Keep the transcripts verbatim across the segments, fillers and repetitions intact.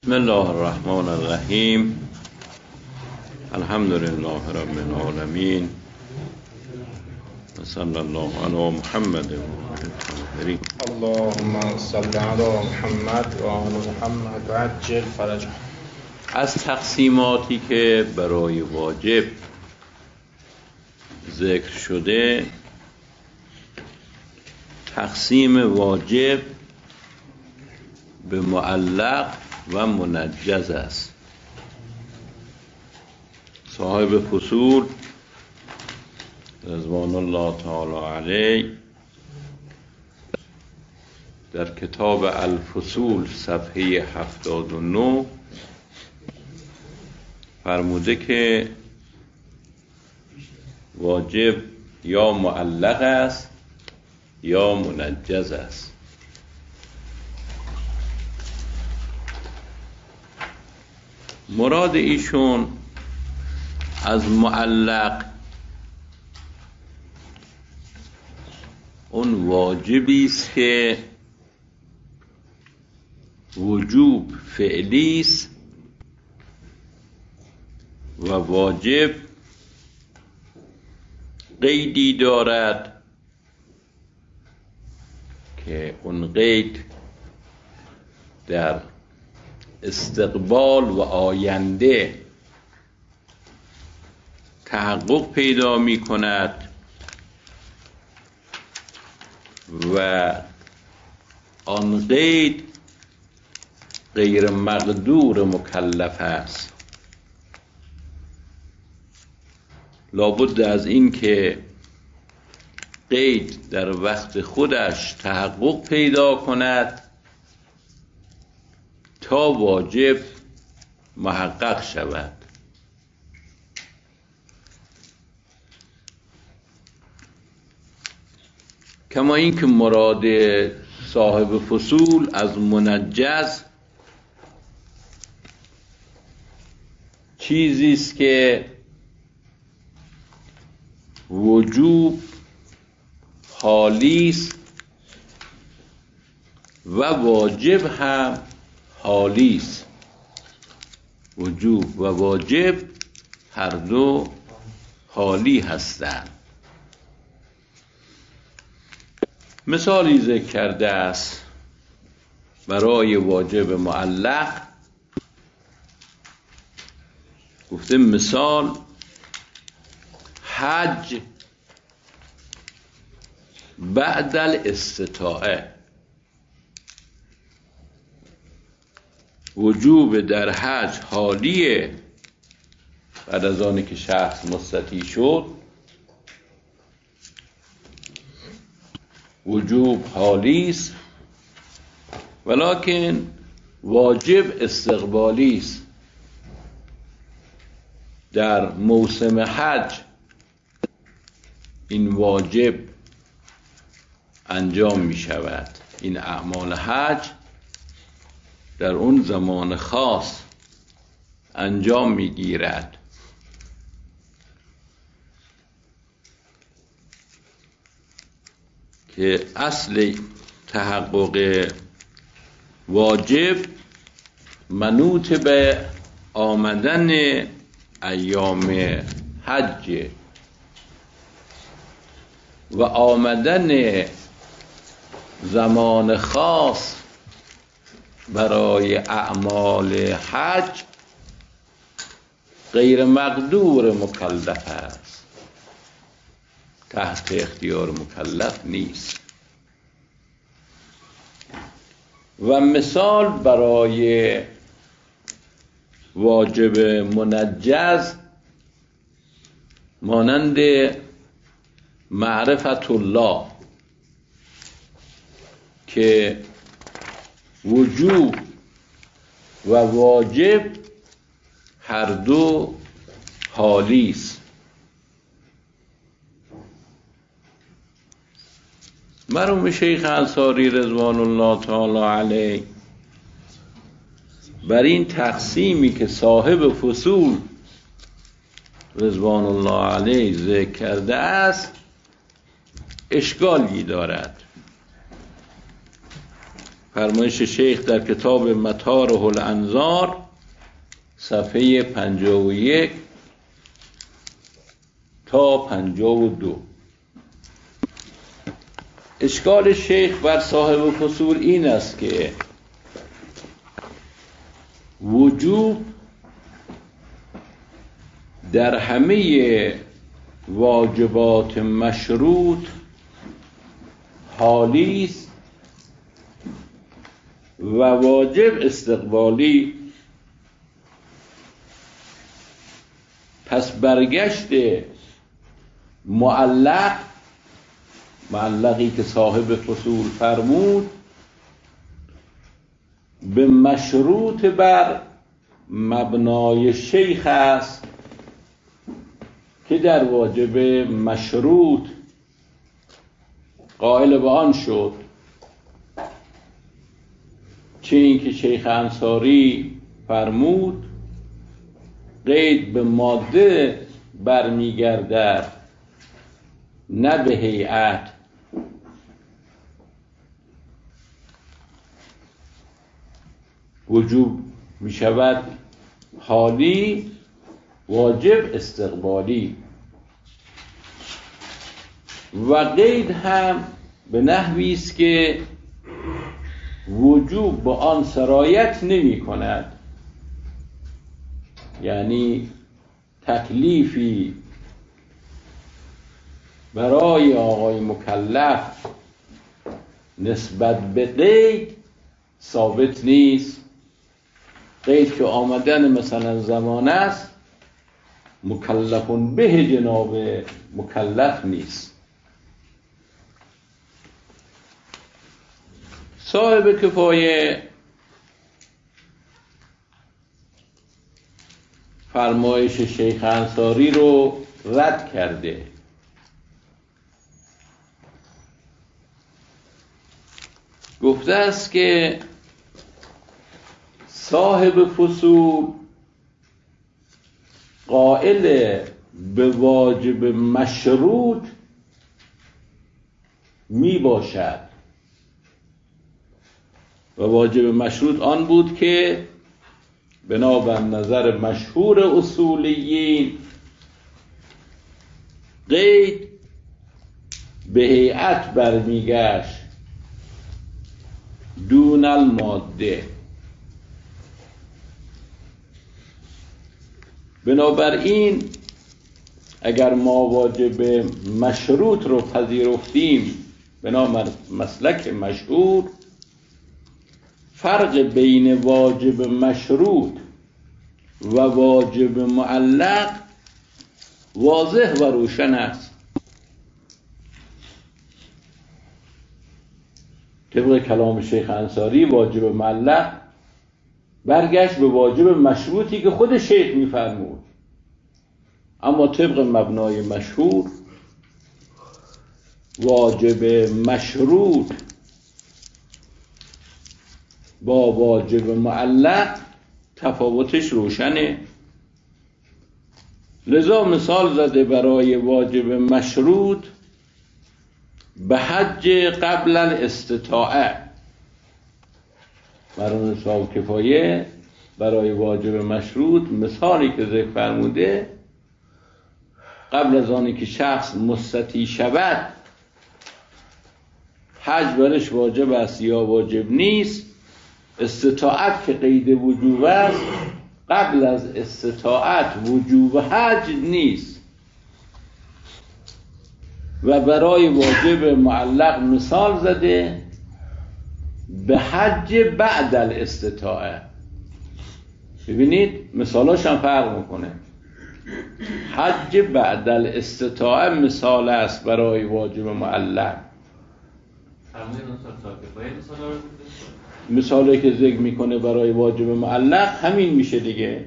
بسم الله الرحمن الرحیم. الحمد لله رب العالمین و صلی الله علی محمد و آله الطاهرین. اللهم صل علی محمد و آل محمد و عجل فرجه. از تقسیماتی که برای واجب ذکر شده، تقسیم واجب به معلق و منجز است. صاحب فصول رضوان الله تعالی علیه در کتاب الفصول صفحه هفتاد و نه فرموده که واجب یا معلق است یا منجز است. مراد ایشون از معلق اون واجبی است که وجوب فعلی است و واجب قیدی دارد که اون قید در استقبال و آینده تحقق پیدا می کند و آن قید غیر مقدور مکلف است. لابد از این که قید در وقت خودش تحقق پیدا کند تا واجب محقق شود. کما این که مراد صاحب فصول از منجز چیزی است که وجوب حالی است و واجب هم حالی است. وجوب و واجب هر دو حالی هستند. مثالی ذکر کرده است برای واجب معلق. گفته مثال حج بعد الاستطاعه، وجوب در حج حالیه بعد از آنی که شخص مستطیع شد. وجوب حالی است ولکن واجب استقبالی است. در موسم حج این واجب انجام می شود. این اعمال حج در اون زمان خاص انجام می گیرد. که اصل تحقق واجب منوط به آمدن ایام حج و آمدن زمان خاص برای اعمال حج غیر مقدور مکلف است، تحت اختیار مکلف نیست. و مثال برای واجب منجز مانند معرفت الله که وجوب و واجب هر دو حالی است. مرحوم شیخ انصاری رضوان الله تعالی علیه بر این تقسیمی که صاحب فصول رضوان الله علیه ذکر کرده است اشکالی دارد. فرمایش شیخ در کتاب مطارح الانظار صفحه پنجاه و یک تا پنجاه و دو. اشکال شیخ بر صاحب فصول این است که وجوب در همه واجبات مشروط حالی است و واجب استقبالی. پس برگشت معلق، معلقی که صاحب فصول فرمود، به مشروط بر مبنای شیخ است که در واجب مشروط قائل به آن شد، چه این که شیخ انصاری فرمود قید به ماده برمیگردد نه به هیئت. وجوب می شود حالی، واجب استقبالی. و قید هم به نحوی است که وجوب به آن سرایت نمی کند، یعنی تکلیفی برای آقای مکلف نسبت به قید ثابت نیست. قید که آمدن مثلا زمان است، مکلفون به جناب مکلف نیست. صاحب کفایه فرمایش شیخ انصاری رو رد کرده. گفته است که صاحب فصول قائل به واجب مشروط می باشد و واجب مشروط آن بود که بنابر نظر مشهور اصولیین قید به هیئت برمیگشت دون الماده. بنابراین اگر ما واجب مشروط رو پذیرفتیم بنابر مسلک مشهور، فرق بین واجب مشروط و واجب معلق واضح و روشن است. طبق کلام شیخ انصاری واجب معلق برگشت به واجب مشروطی که خود شیخ می‌فرمود، اما طبق مبنای مشهور واجب مشروط با واجب معلق تفاوتش روشنه. لذا مثال زده برای واجب مشروط به حج قبل الاستطاعه. برای صاحب کفایه برای واجب مشروط مثالی که ذکر فرموده قبل از آنی که شخص مستطیع شود حج برش واجب است یا واجب نیست. استطاعت که قید وجوب است، قبل از استطاعت وجوب حج نیست. و برای واجب معلق مثال زده به حج بعد الاستطاعه. ببینید مثالاش هم فرق میکنه. حج بعد الاستطاعه مثال است برای واجب معلق. مثالی که ذکر میکنه برای واجب معلق همین میشه دیگه.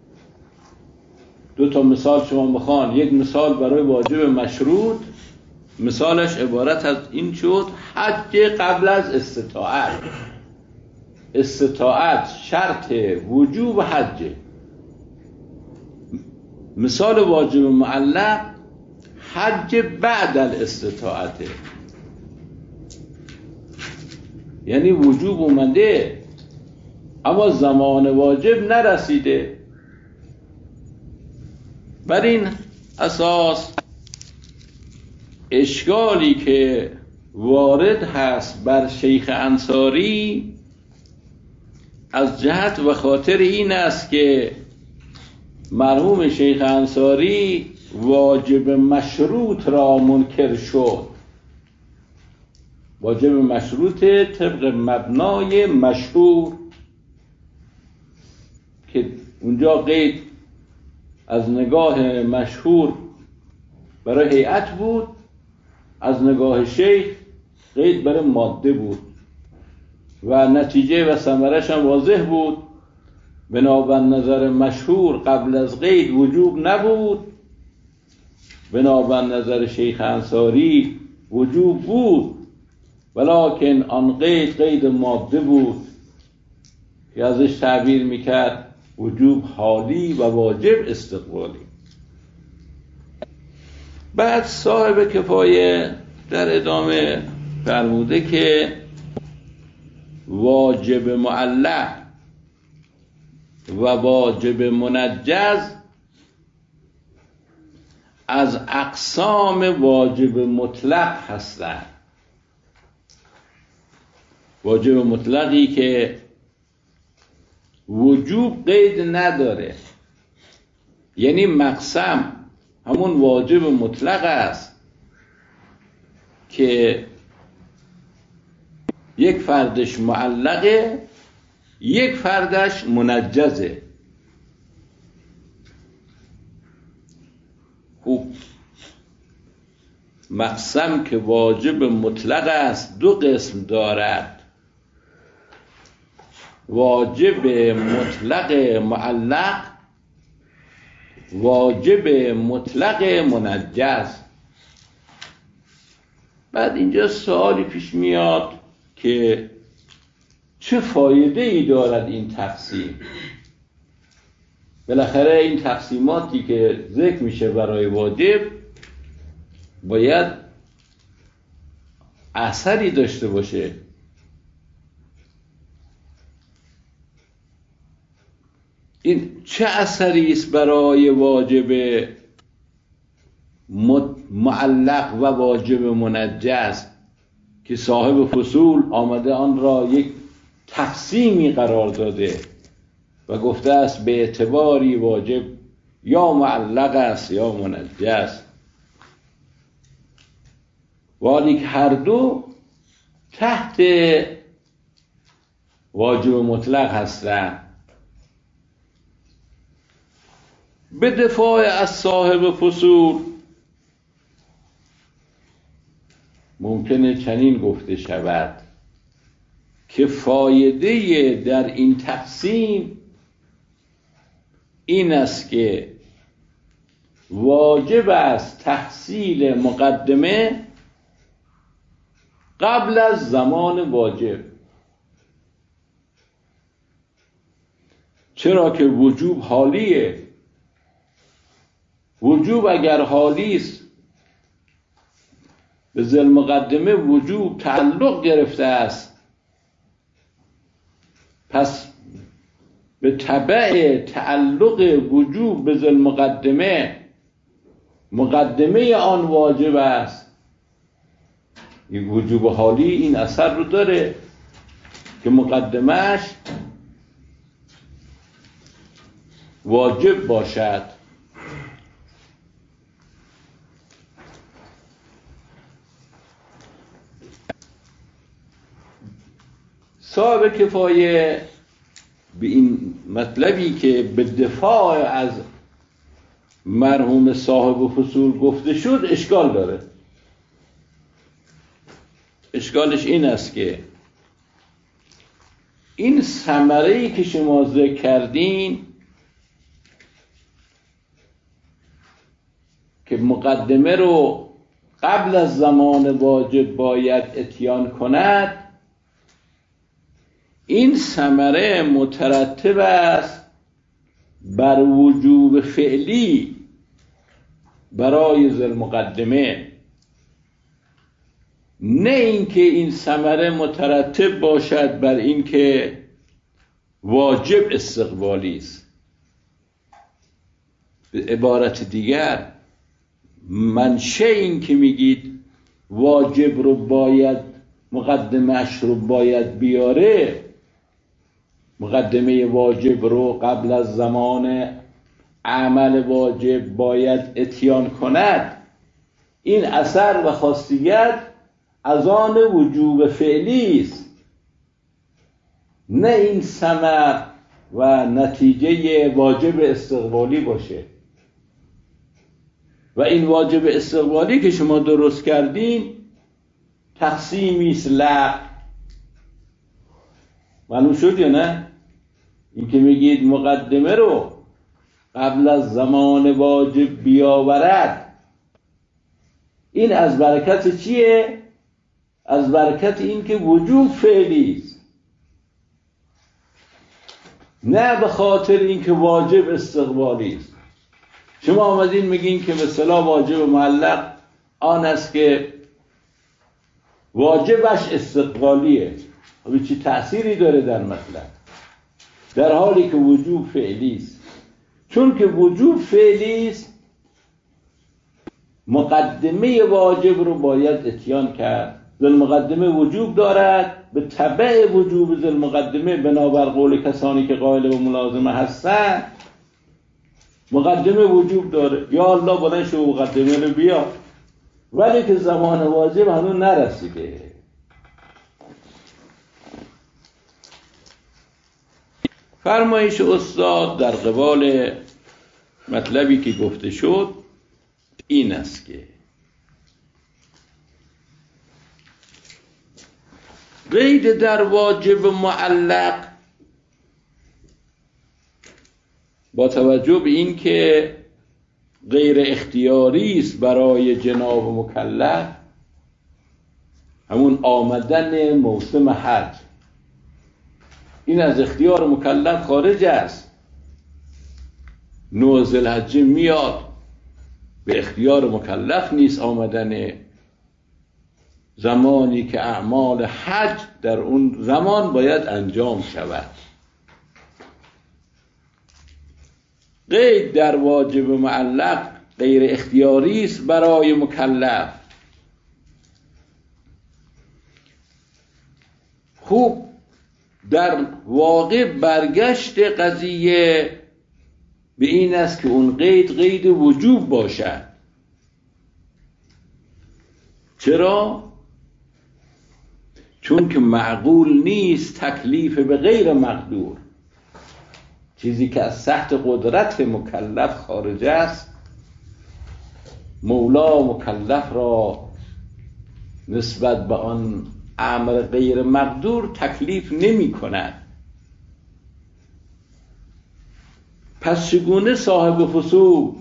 دو تا مثال شما بخوان. یک مثال برای واجب مشروط، مثالش عبارت از این شد حج قبل از استطاعت. استطاعت شرط وجوب حج. مثال واجب معلق حج بعد الاستطاعت. یعنی وجوب اومده اما زمان واجب نرسیده. بر این اساس اشکالی که وارد هست بر شیخ انصاری از جهت و خاطر این است که مرحوم شیخ انصاری واجب مشروط را منکر شد. واجب مشروط طبق مبنای مشهور که اونجا قید از نگاه مشهور برای هیئت بود، از نگاه شیخ قید برای ماده بود و نتیجه و ثمرش هم واضح بود. بنابر نظر مشهور قبل از قید وجوب نبود، بنابر نظر شیخ انصاری وجوب بود، ولکن آن قید قید ماده بود که ازش تعبیر میکرد وجوب حالی و واجب استقبالی. بعد صاحب کفایه در ادامه فرموده که واجب معلق و واجب منجز از اقسام واجب مطلق هستند. واجب مطلقی که وجوب قید نداره، یعنی مقسم همون واجب مطلق است که یک فردش معلقه، یک فردش منجزه. خوب، مقسم که واجب مطلق است دو قسم دارد: واجب مطلق معلق، واجب مطلق منجز. بعد اینجا سوالی پیش میاد که چه فایده ای دارد این تقسیم؟ بالاخره این تقسیماتی که ذکر میشه برای واجب باید اثری داشته باشه. این چه اثری است برای واجب معلق و واجب منجز که صاحب فصول آمده آن را یک تقسیمی قرار داده و گفته است به اعتباری واجب یا معلق است یا منجز، ولی که هر دو تحت واجب مطلق هستند. به دفاع از صاحب فصول ممکنه چنین گفته شود که فایده در این تقسیم این است که واجب است تحصیل مقدمه قبل از زمان واجب، چرا که وجوب حالیه. وجوب اگر حالی است به ذیل مقدمه وجوب تعلق گرفته است، پس به تبع تعلق وجوب به ذیل مقدمه مقدمه آن واجب است. این وجوب حالی این اثر رو داره که مقدمهش واجب باشد. صاحب کفایه به این مطلبی که به دفاع از مرحوم صاحب فصول گفته شد اشکال داره. اشکالش این است که این ثمره‌ای که شما ذکر کردین که مقدمه رو قبل از زمان واجب باید اتیان کند، این ثمره مترتب است بر وجوب فعلی برای ذیل مقدمه. نه اینکه این ثمره مترتب باشد بر اینکه واجب استقبالی است. به عبارت دیگر منشه این که میگید واجب رو باید مقدمش رو باید بیاره، مقدمه واجب رو قبل از زمان عمل واجب باید اتیان کند، این اثر و خاصیت از آن وجوب فعلی است، نه این ثمر و نتیجه واجب استقبالی باشه. و این واجب استقبالی که شما درست کردین تقسیمی است لغو. معلوم شد یا نه؟ این که میگید مقدمه رو قبل از زمان واجب بیاورد، این از برکت چیه؟ از برکت این که وجوب فعلی است، نه به خاطر این که واجب استقبالی است. شما آمدین میگین که به اصطلاح واجب معلق آن است که واجبش استقبالیه، خب چی تأثیری داره در مطلب؟ در حالی که وجوب فعلی است. چون که وجوب فعلی است مقدمه واجب رو باید اتیان کرد. ذل مقدمه وجوب دارد، به تبع وجوب ذل مقدمه بنابر قول کسانی که قائل و ملازمه هستن مقدمه وجوب داره. یا الله بلند شو مقدمه رو بیا، ولی که زمان واجب هنوز نرسیده. فرمایش استاد در قبال مطلبی که گفته شد این است که قید در واجب معلق با توجه به این که غیر اختیاری است برای جناب مکلف، همون آمدن موسم حج، این از اختیار مکلف خارج است. نه ذوالحجه میاد، به اختیار مکلف نیست آمدن، زمانی که اعمال حج در اون زمان باید انجام شود. قید در واجب معلق غیر اختیاری است برای مکلف. خوب در واقع برگشت قضیه به این است که اون قید قید وجوب باشد. چرا؟ چون که معقول نیست تکلیف به غیر مقدور، چیزی که از تحت قدرت مکلف خارج است. مولا مکلف را نسبت به آن امر غیر مقدور تکلیف نمی کند. پس چگونه صاحب فصول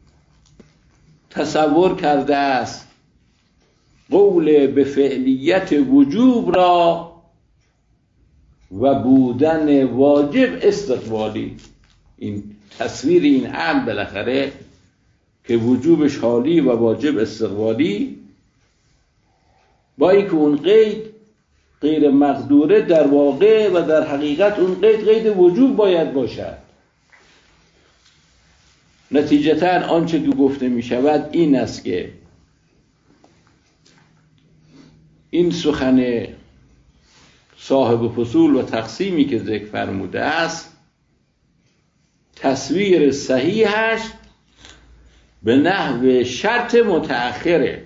تصور کرده است قول به فعلیت وجوب را و بودن واجب استقبالی؟ این تصویر این امر بالاخره که وجوبش حالی و واجب استقبالی، با اینکه اون قید غیر مقدوره، در واقع و در حقیقت اون قید قید وجوب باید باشد. نتیجتاً آنچه که گفته می شود این است که این سخن صاحب فصول و تقسیمی که ذکر فرموده است تصویر صحیحش به نحو شرط متأخره،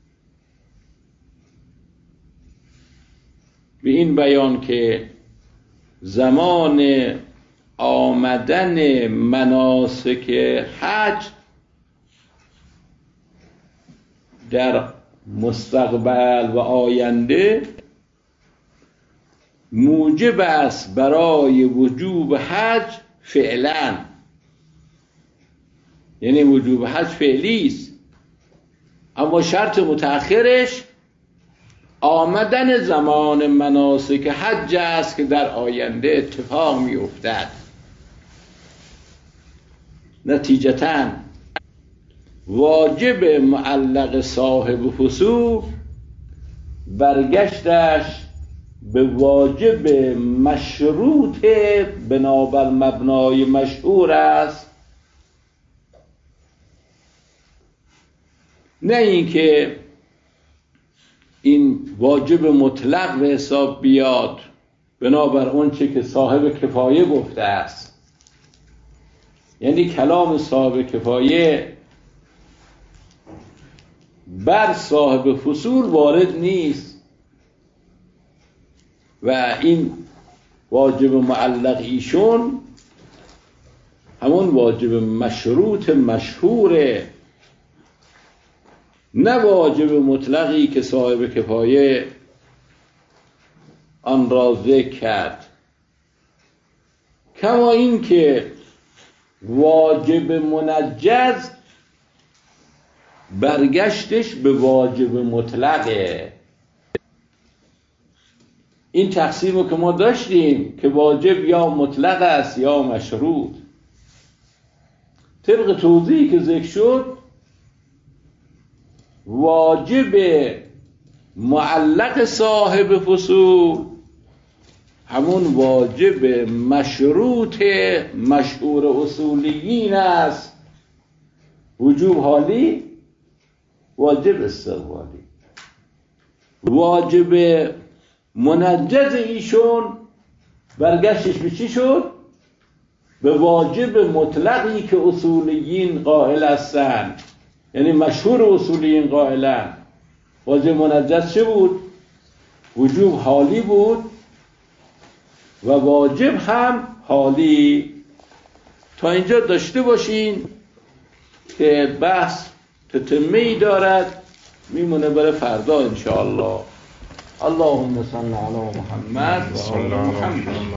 به این بیان که زمان آمدن مناسک حج در مستقبل و آینده موجب است برای وجوب حج فعلا، یعنی وجوب حج فعلی است، اما شرط متأخرش آمدن زمان مناسک حج است که در آینده اتفاق می افتد. نتیجتاً واجب معلق صاحب فصول برگشتش به واجب مشروط بنابر مبنای مشهور است، نه اینکه این واجب مطلق به حساب بیاد بنابر اون چه که صاحب کفایه گفته است. یعنی کلام صاحب کفایه بر صاحب فصول وارد نیست و این واجب معلق ایشون همون واجب مشروط مشهوره، نه واجب مطلقی که صاحب کفایه آن را ذکر کرد. کما این که واجب منجز برگشتش به واجب مطلقه. این تقسیم رو که ما داشتیم که واجب یا مطلق است یا مشروط. طبق توضیحی که ذکر شد، واجب معلق صاحب فصول همون واجب مشروط مشهور اصولیین است، وجوب حالی واجب استقبالی. واجب منجز ایشون برگشتش به چی شد؟ به واجب مطلقی که اصولیین قائل هستند، یعنی مشهور اصولیین قائلند. واجب منجز چه بود؟ وجوب حالی بود و واجب هم حالی. تا اینجا داشته باشین که بحث تتمه‌ای دارد، میمونه برای فردا انشاءالله. اللهم صل علی محمد و آل محمد.